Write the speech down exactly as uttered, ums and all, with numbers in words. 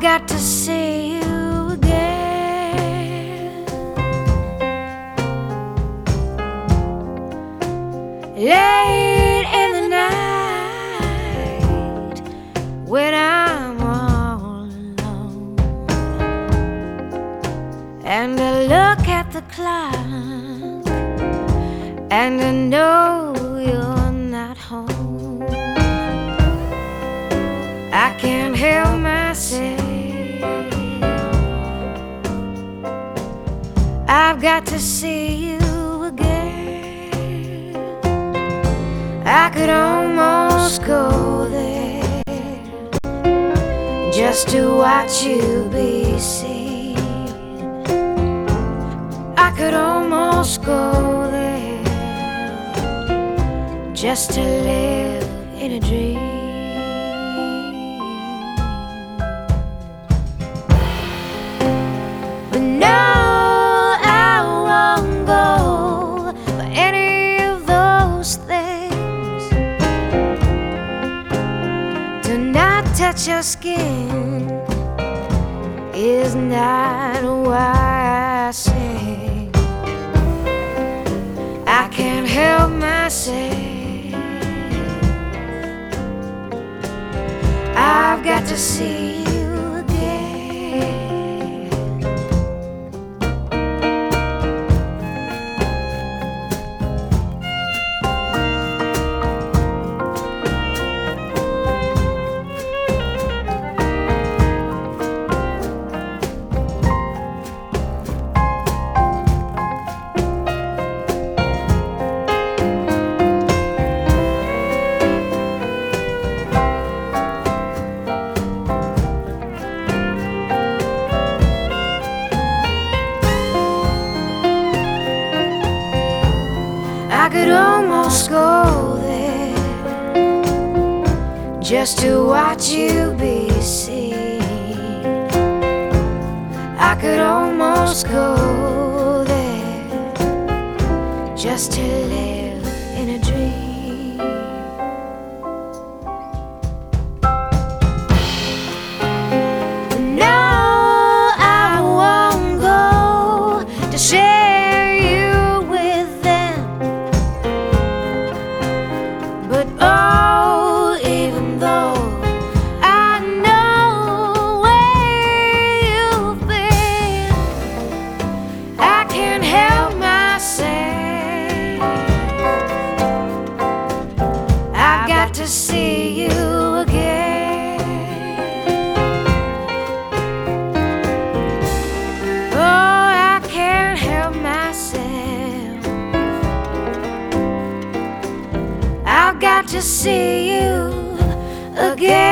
got to see you again. Late in the night, when I'm all alone, and I look at the clock, and I know you're not home, I can't help myself. I've got to see you again. I could almost go there just to watch you be seen. I could almost go there just to live in a dream. But no, I won't go for any of those things. To not touch your skin is not why I sing. I can't help myself. I've got to see you again. I could almost go there just to watch you be seen. I could almost go there just to live in a dream. No, I won't go to share you with them. But oh, even though I know where you've been, I can't help myself. I've got to see you again. Oh, I can't help myself. I've got to see you again.